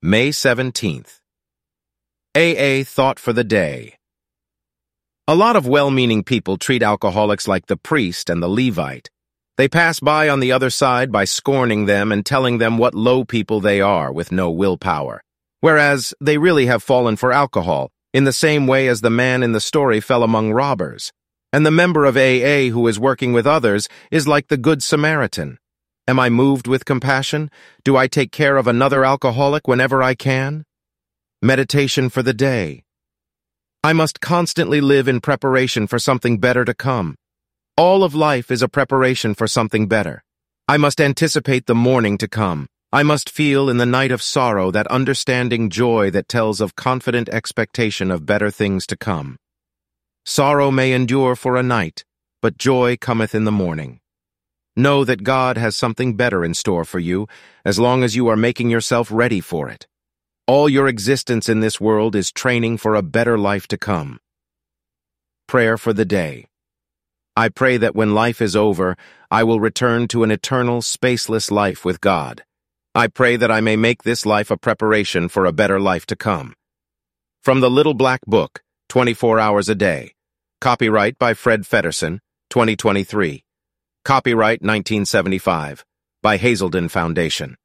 May 17th. AA Thought for the Day. A lot of well-meaning people treat alcoholics like the priest and the Levite. They pass by on the other side by scorning them and telling them what low people they are with no willpower. Whereas they really have fallen for alcohol, in the same way as the man in the story fell among robbers. And the member of AA who is working with others is like the Good Samaritan. Am I moved with compassion? Do I take care of another alcoholic whenever I can? Meditation for the day. I must constantly live in preparation for something better to come. All of life is a preparation for something better. I must anticipate the morning to come. I must feel in the night of sorrow that understanding joy that tells of confident expectation of better things to come. Sorrow may endure for a night, but joy cometh in the morning. Know that God has something better in store for you, as long as you are making yourself ready for it. All your existence in this world is training for a better life to come. Prayer for the day. I pray that when life is over, I will return to an eternal, spaceless life with God. I pray that I may make this life a preparation for a better life to come. From the Little Black Book, 24 Hours a Day. Copyright by Fred Feddersen, 2023. Copyright 1975, by Hazelden Foundation.